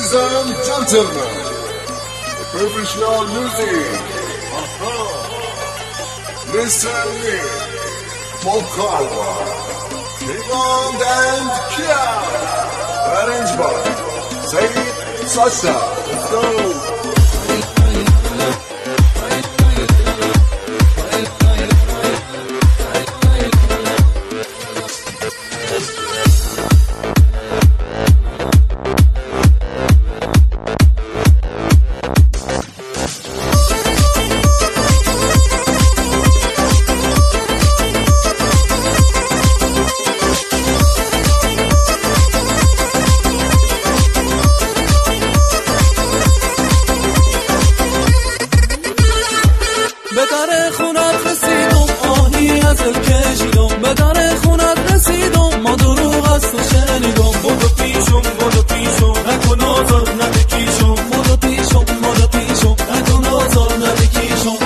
Ladies and gentlemen, the professional music. Listen me, con calma. Keyboard and Kia. Arrange by Said Sasha. Let's go. به در خونت رسیدم آهی از دل کشیدم به در خونت رسیدم ما دروغ از تو شنیدم بدو پیشم نکن آزار ندکیشم بدو پیشم نکن آزار ندکیشم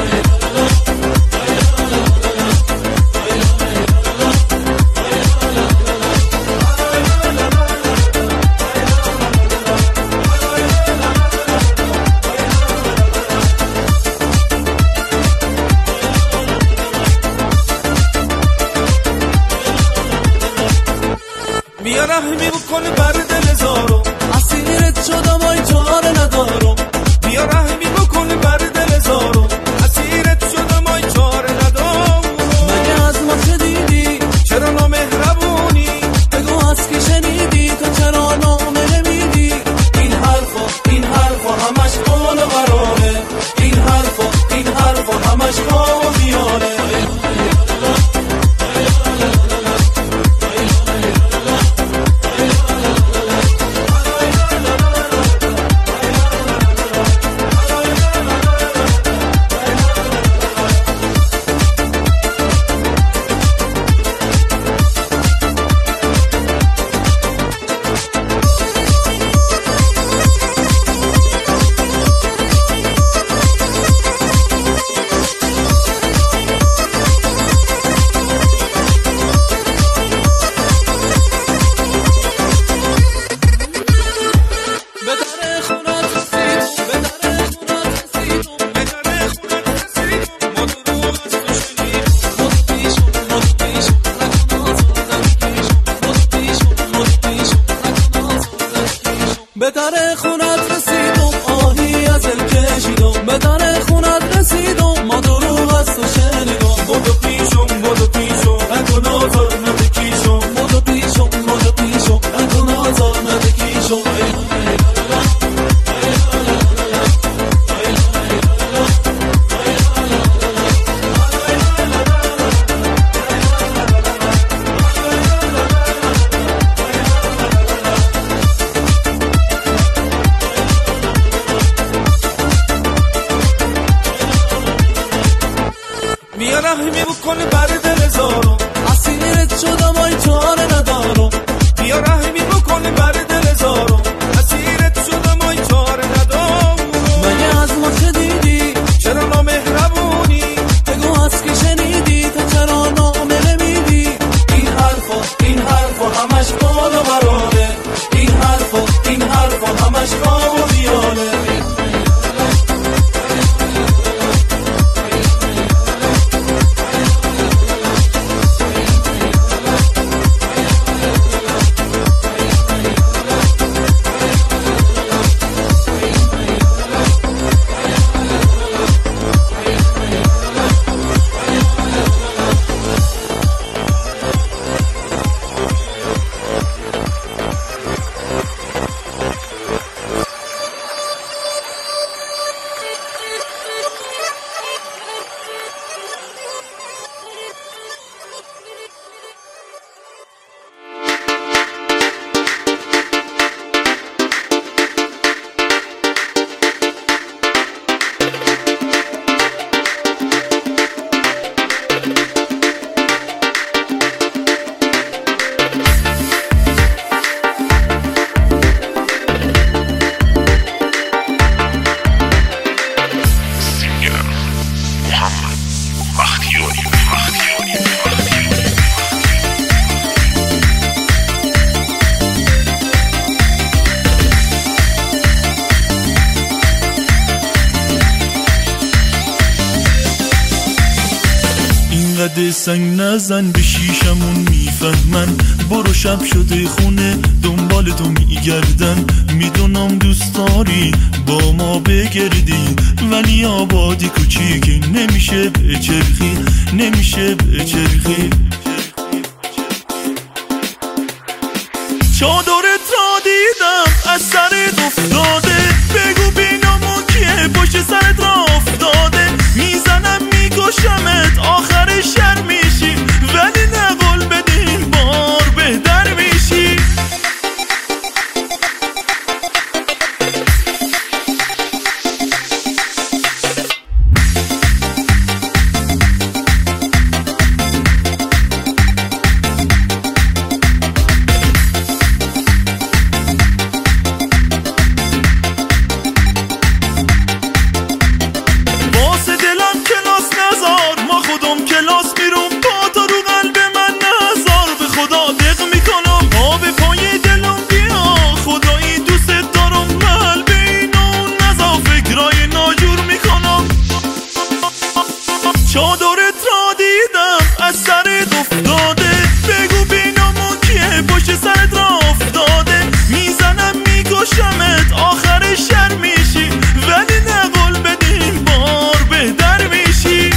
بیا رحمی بکن بر دل زارم اسیرت شدم ای چاره ندارم بیا رحمی بکن بر دل زارم اسیرت شدم ای چاره ندارم مگه از ما چه دیدی چرا نامهربونی بگو از کی شنیدی تو چرا نامه نمیدی این حرفا همش قول و قراره این حرفا همش خواب و خیاله به در خونت رسیدم آهی از دل کشیدم به در خونت رسیدم ما دروغ از تو شنیدم بدو پیشم نکن آزار ندکیشم بدو پیشم نکن آزار ندکیشم بیا رحمی بکن بر دل زارم اسیرت شدم ای چاره ندارم بیا رحمی بکن بر دل زارم اسیرت شدم ای چاره ندارم مگه از ما چه دیدی چرا نامهربونی بگو از کی شنیدی تو چرا نامه نمیدی این حرفا همش قول و قراره این حرفا همش خواب و خیاله اینقدر سنگ نزن به شیشمون میفهمن، برو شب شده خونه دنبال تو میگردن. میدونم دوست داری با ما بگردی، ولی آبادی کوچیک نمیشه بچرخی، نمیشه بچرخی. چادرت را دیدم از سرت افتاده، بگو بینامون کیه پشت سرت را افتاده. میزنم میکشمت آخر شر میشی، ولی نقل بدین بار بهتر میشی. چادرت را دیدم از سرت افتاده، بگو بینامون کیه پشت سرت را افتاده. میزنم میکشمت آخر شر میشی، ولی نقل بدین بار بهتر میشی.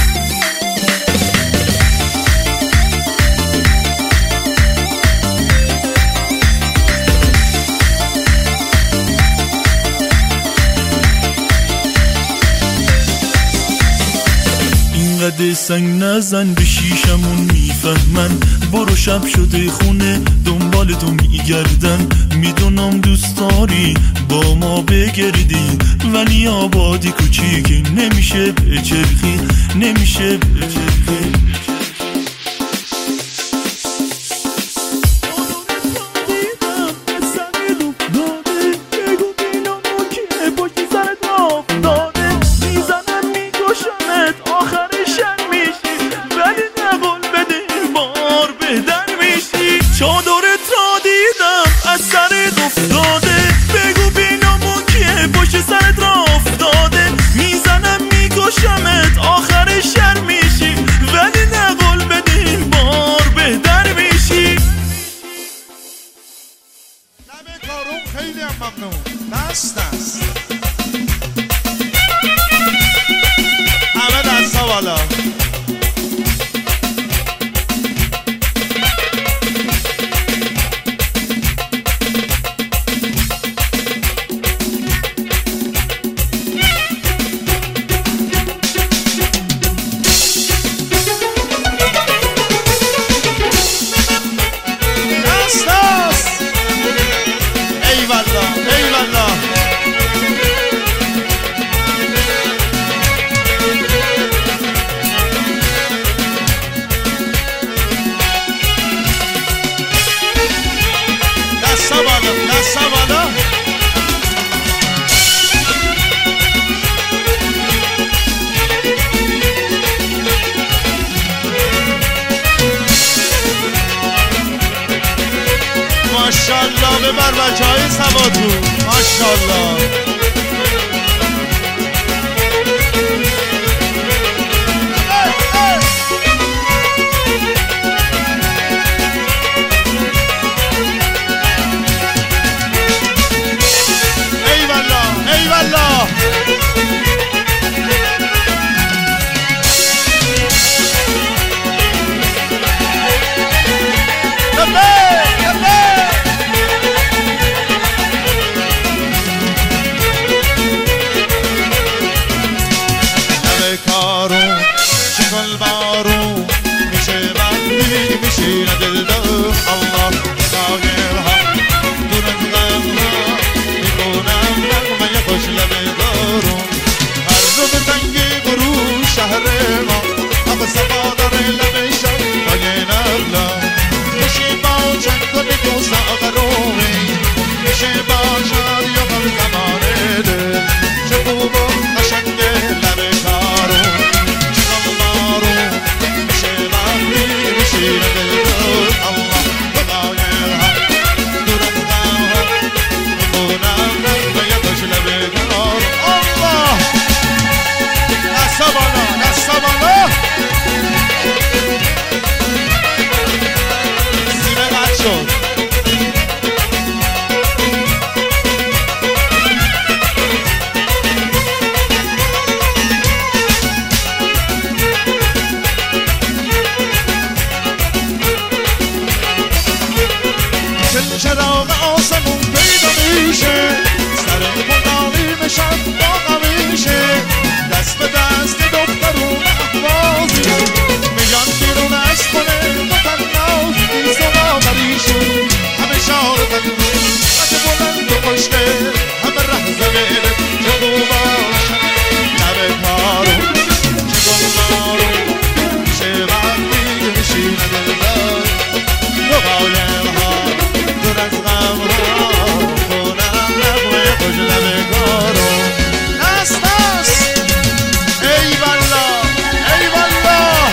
اینقدر سنگ نزن به شیشمون میفهمن، برو شب شده خونه دنبال تو میگردن. میدونم دوست داری با ما بگردی، ولی آبادی کوچیک نمیشه بچرخی، نمیشه بچرخی. چادرت را دیدم از سرت افتاده، بگو بینامون کیه پشت سرت را افتاده. میزنم میکشمت آخر شر میشی، ولی نقل بدین بار بهتر میشی. لبه کارون خیلی هم ممنون. دست همه دست ها بالا. ماشاءالله ببر بچه های سوادو، ماشاءالله. ای والله ای والله. شکل بارون میشه وقتی میشینه دل دو الله دایر ها دورم غمها میکنم نغمه خوش لبه دارون. هر رو به تنگی برو شهر ما آب صفا داره لبه شد پای نبلا. میشه با چند کنی دوست آقرومی، میشه با شاد یا هم زمانه دل. چه خوب و قشنگه لبه کارون خوشگل همه ره زمینه چه خوب باشم لب کارم چه گلبارم میشه وقتی میشینه دلدار دو قایم ها دور از غم ها خونم نقمه خوش لب کارم دست دست ای والله ای والله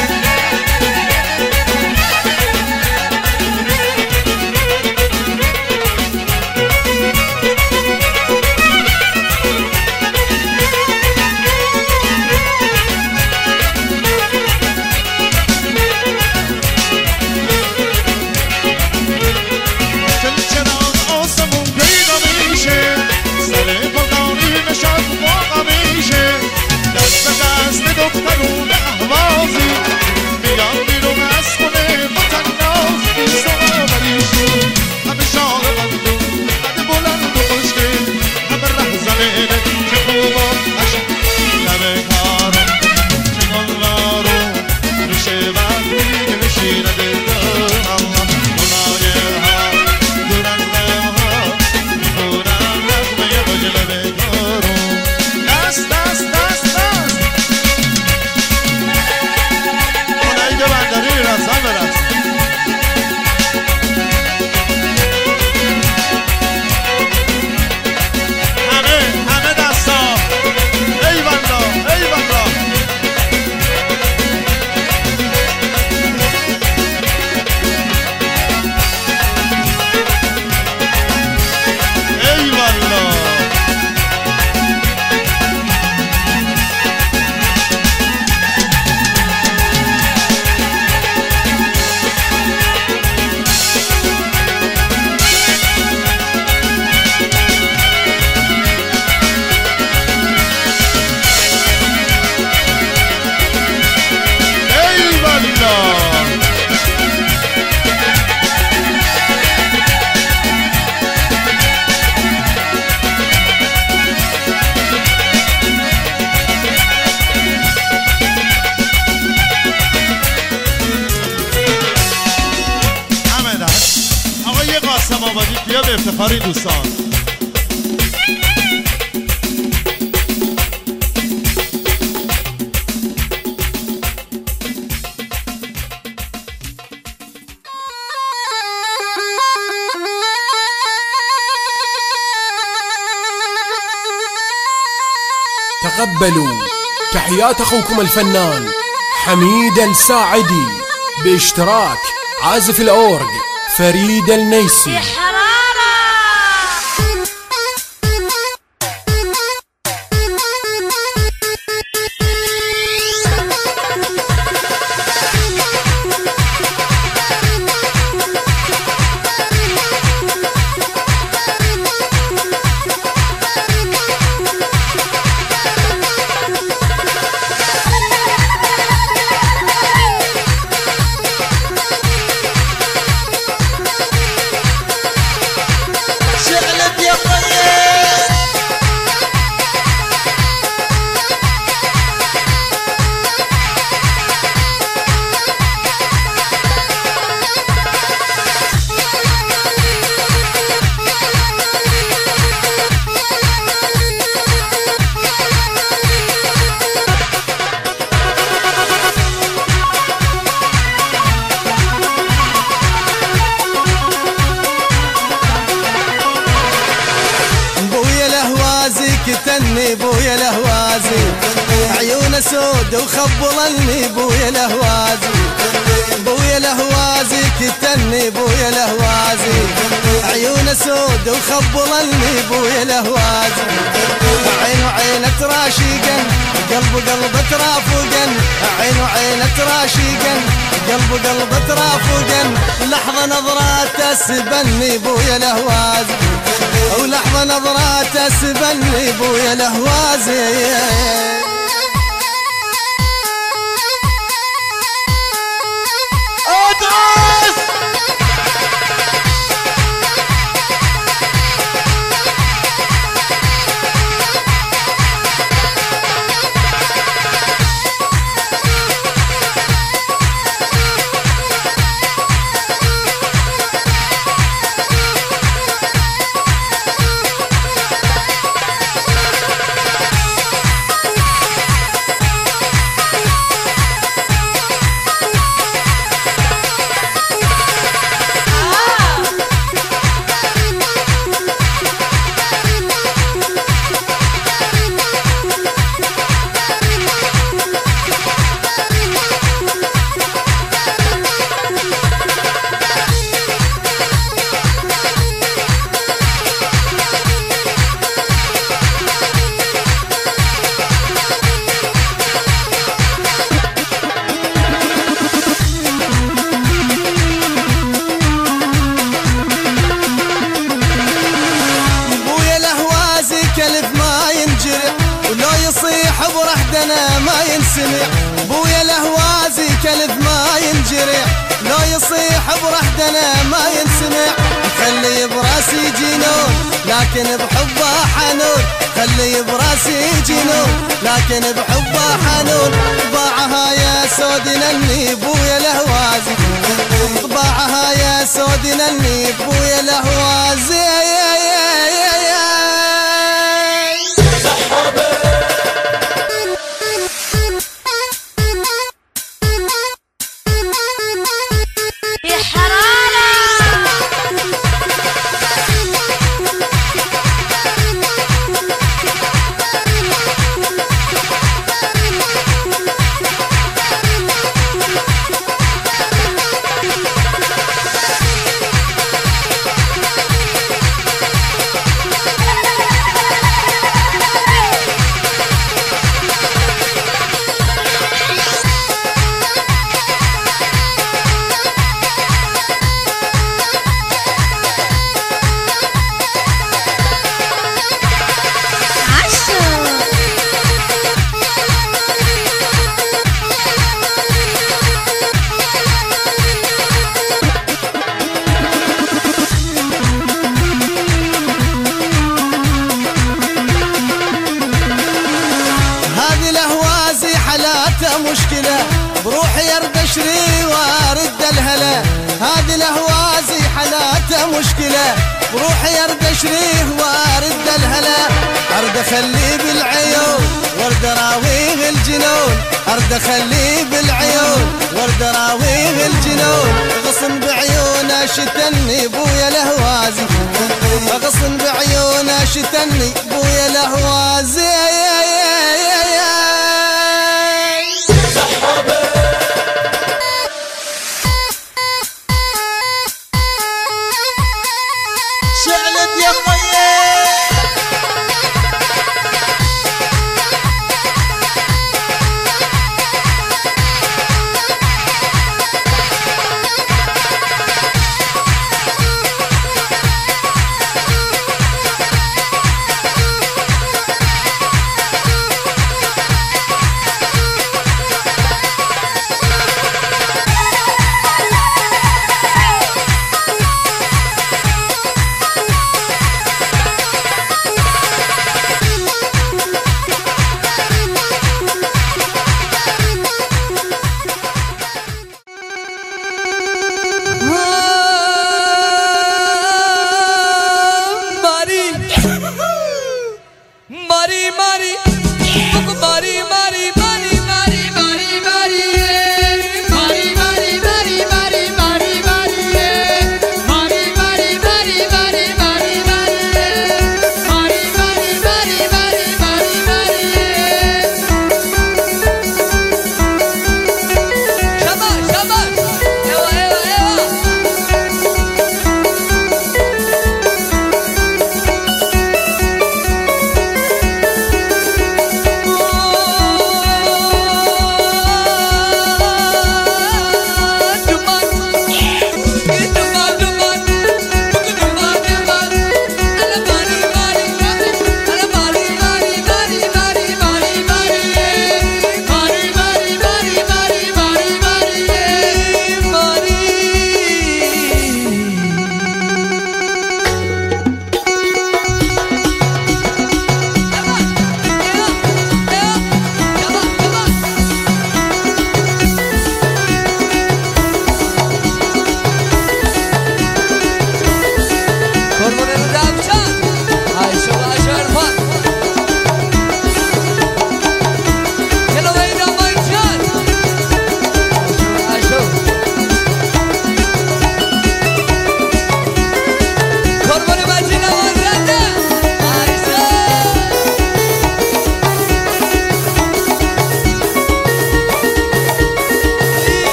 دخترون احوازی میان بیرون از خونه با تناز بیست و آوریشون همه شاق بندون قد بلند و خوشگل همه ره زمینه چه خوب و عشق لب کارم چه گلبارم میشه وقتی که میشینه دلدار الله گناه ها دور از غم ها میخونم نغمه خوش لب کارم دست دست دست دست بندری رسان برست همه دستا ای والله ای والله ای والله بیا به افتخار این دوستان تقبلوا تحيات أخوكم الفنان حميد الساعدي باشتراك عازف الأورج فريد النيسي. كتني بويا الهوازي عيونه سود وخبلني بويا الهوازي بويا الهوازي كتني بويا الهوازي عيونه سود وخبلني بويا الهوازي عينه عينه تراشقن قلبه ترافقن عينه عينه تراشقن قلبه ترافقن لحظة نظرات تسبني بويا الهوازي ولحظة نظرات تسبني بويا الهوازي برحدنا ما ينسمع، بويا الأهوازي كلب ما ينجرع، لو يصيح برحدنا ما ينسمع، خلي براسي جنون لكن بحبه حنون، خلي براسي جنون لكن بحبه حنون، طباعها يا سود نني بويا الأهوازي، طباعها يا سود نني بويا الأهوازي. مشكلة بروحي ارد اشري وارد الهلا، هذه الأهوازي حالاته مشكلة بروحي ارد اشريه وارد الهلا، ارد اخليه بالعيون وارد اراويه الجنون، ارد اخليه بالعيون وارد اراويه الجنون، غصن بعيونه شتني بويا الأهوازي، غصن بعيونه شتني بويا الأهوازي. شعلب يا خيي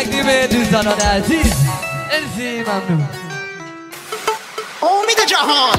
تقدیم دوستان عزیز مرسی ممنون. امید جهان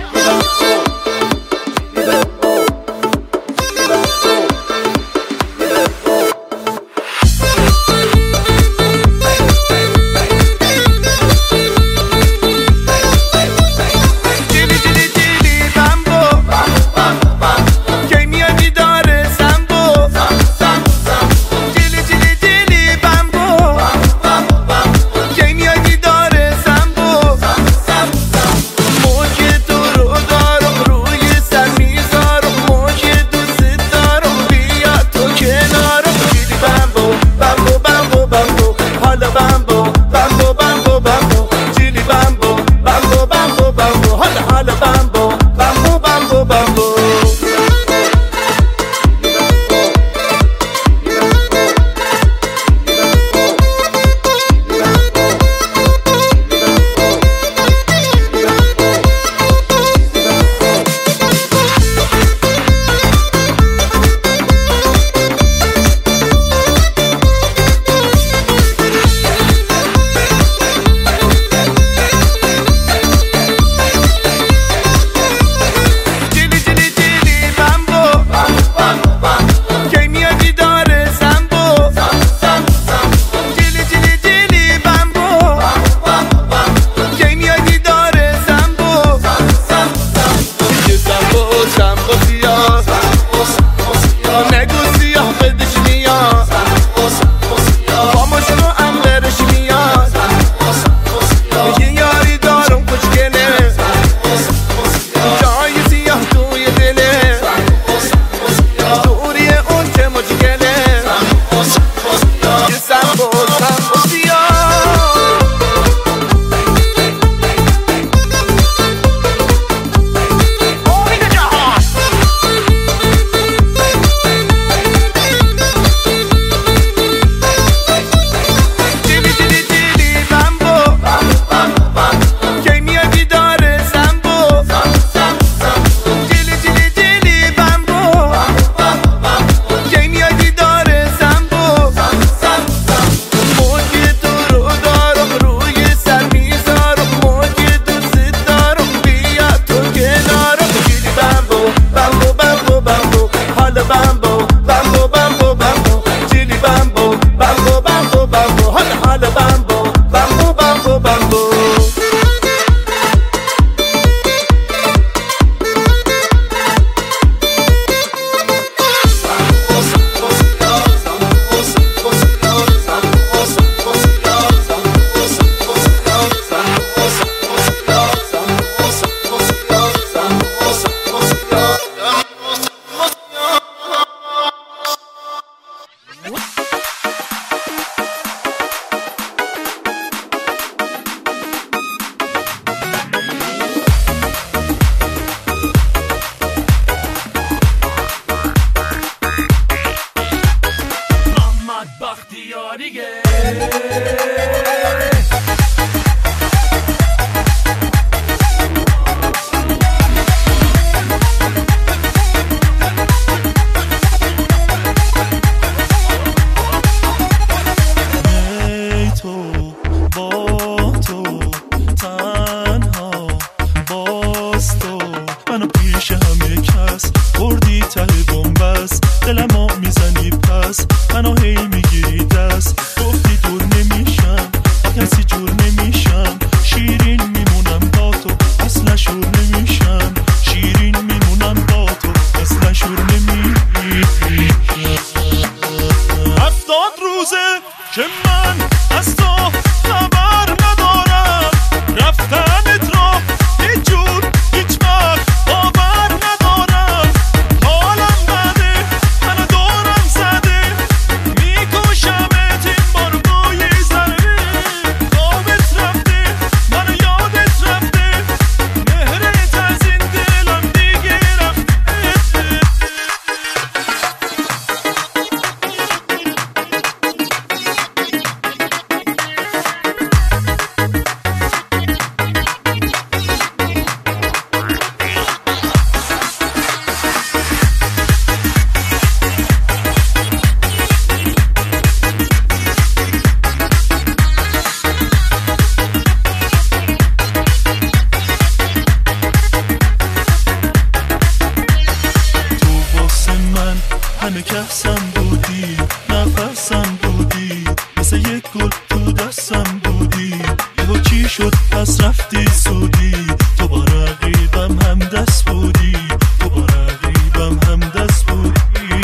شد تو دستم بودی، یهو چی شد پس رفتی سودی. تو با رقیبم هم دست بودی، تو با رقیبم هم دست بودی.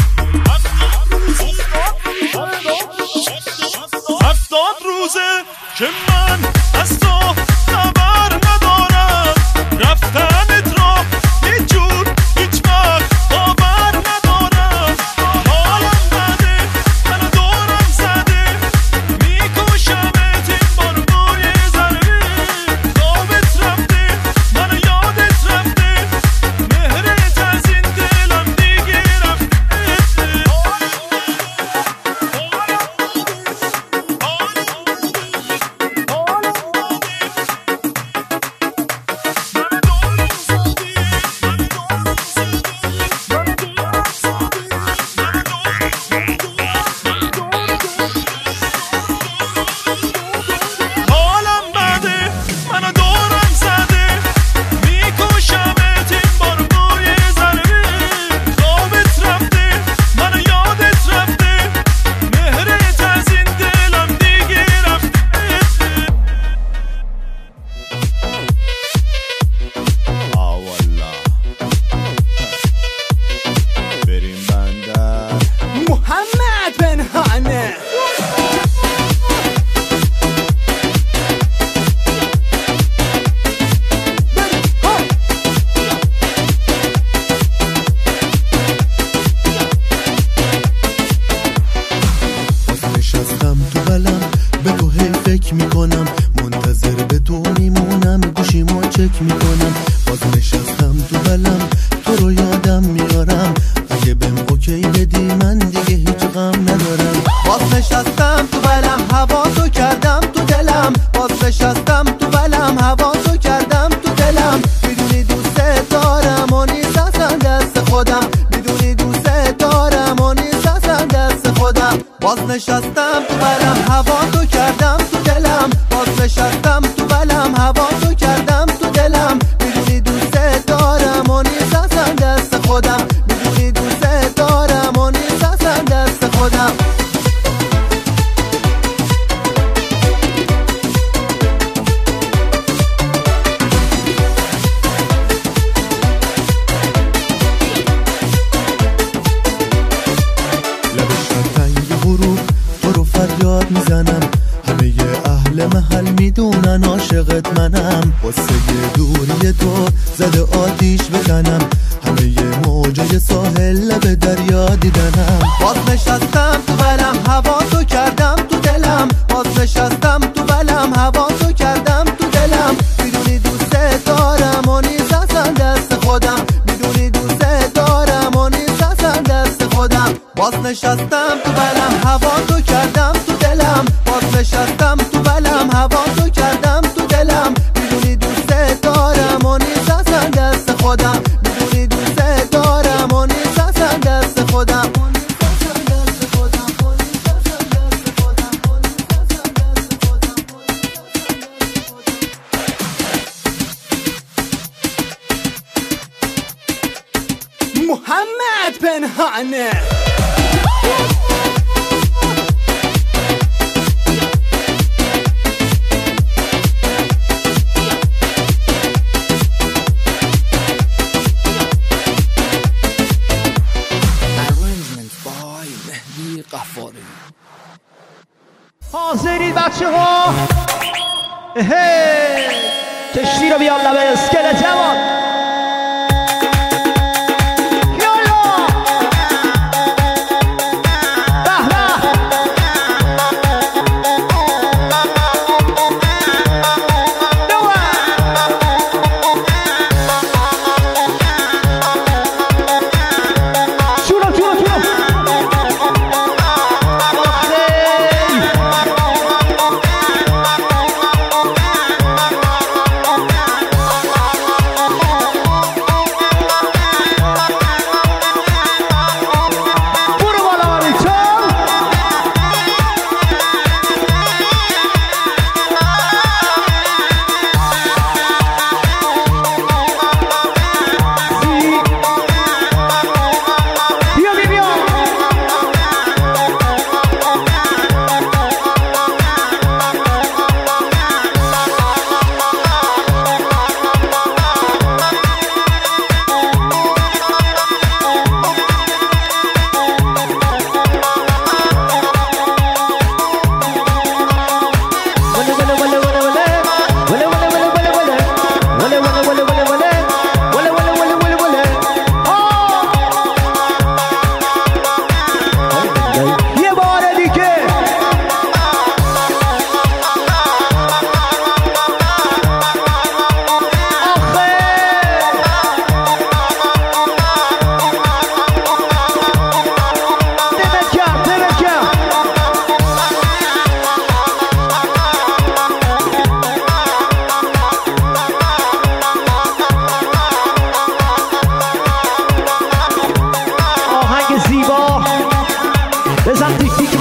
70 روزه که من از تو خبر ندارم، رفتنت را هیچ جور هیچ وقت باور ندارم. حالم بده منو دورم زده، میکشمت این بار با یه ضربه. خوابت رفته منو یادت رفته، مهرت از این دلم دیگه رفته. حالم بده منو دورم زده، میکشمت این بار با یه ضربه. خوابت رفته منو یادت رفته، مهرت از این دلم دیگه رفته. والا بریم بندر. محمد بن هانه نشستم تو بلم به تو هی فکر میکنم، منتظر به تو میمونم گوشیمو چک میکنم. باز نشستم تو بلم تو رو یادم میارم، اگه بهم اوکی بدی من دیگه هیچ غم ندارم. باز نشستم تو بلم حواسو کردم تو دلم، باز نشستم تو بلم حواسو کردم تو دلم. میدونی دوست دارم و نیست اصلا دست خودم، میدونی دوست دارم و نیست اصلا دست خودم. باز نشستم تو بلم حواسو کردم تو دلم، باز نشستم تو بلم حواسو کردم تو دلم. میدونی دوست دارم و نیست اصلا دست خودم، میدونی دوست دارم و نیست اصلا دست خودم. لب شب‌رنگ غروب تو رو فریاد میزنم، همه اهل محل میدونن عاشقت منم. واسه دوری تو زده آتیش بزنم، همه موجای ساحل لب دریا دیدنم. باز نشستم تو بلم حواسو کردم تو دلم، باز نشستم تو بلم حواسو کردم تو دلم. میدونی دوست دارم و نیست اصلا دست خودم، میدونی دوست دارم و نیست اصلا دست خودم. باز نشستم تو بلم حواسو کردم تو دلم، باز نشستم تو بلم حواسو کردم تو دلم. میدونی دوست دارم و نیست اصلا دست خودم، میدونی دوست دارم و نیست اصلا دست خودم. محمد بن هانه حاضرید بچه ها؟ کشتی رو بیار لبه اسکلت جوان.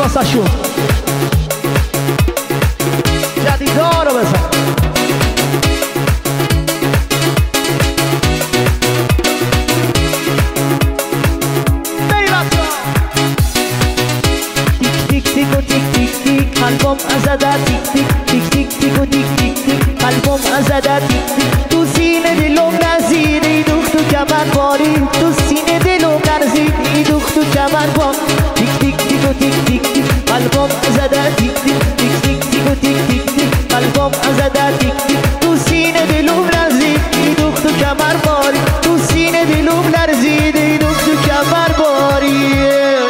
واسه شون جدیدا رو بزن قلبم ازده تیک تیک تیک تیک تیک و تیک تیک تیک قلبم ازده تیک تیک تو سینه دلم نزیدی دخت و کمر باری تو سینه دلم نزیدی دخت و کمر بار تیک تیک تیک و تیک تیک تیک قلبم ازده تیک تیک تیک تیک تیک و تیک تیک تیک قلبم ازده تیک تیک تو سینه دلم نزیدی دخت و کمر باری تو سینه دلم نزیدی دخت و کمر باری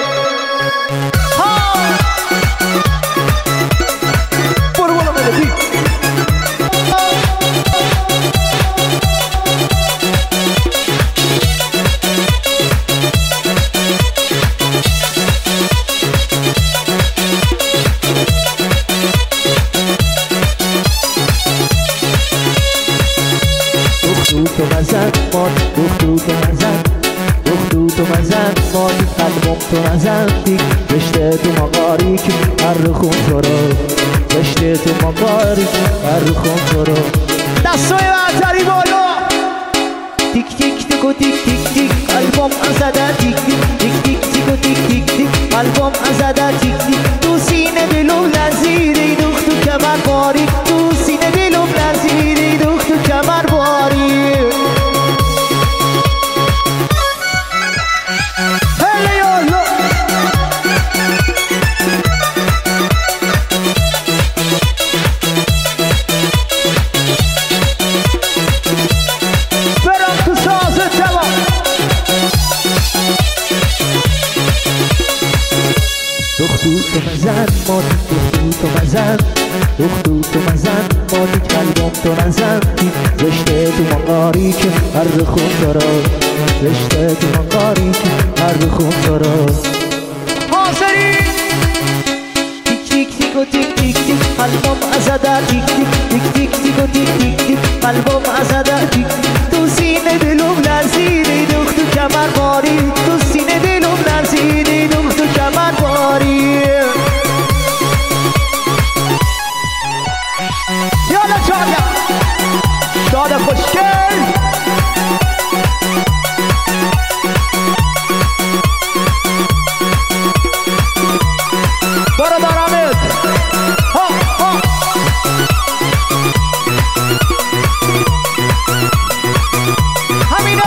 تو مزن مادی دختو تو مزن دختو تو مزن مادی قلبم تو مزن دیگ رشته تو مقاری که هر خون تو رو رشته تو مقاری که هر خون تو رو دستای برتری بالا تیک تیک تیک و تیک تیک تیک قلبم ازده تیک تیک تیک تیک تیک و تیک تیک تیک قلبم ازده تیک تیک تو سینه دلم لرزیده دختو کمر باری تو سینه دلم لرزیده دختو کمر باری دختو تو مزن مادی قلبم تو نزن رشته تو مقاری که هر خون تو رو رشته تو مقاری که هر خون تو رو حاضری تیک تیک تیک و تیک تیک تیک قلبم ازده تیک تیک تیک تیک تیک و تیک تیک تیک قلبم ازده تیک تو سینه دلم لرزیده دختو کمر باری تو سینه دلم لرزیده دختو کمر باری یالا چایا شاد خوشگل برو دارمت ها ها همینه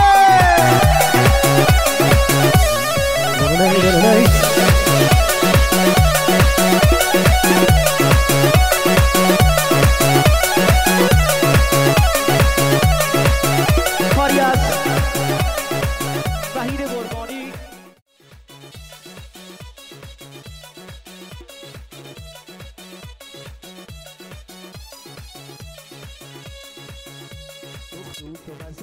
تو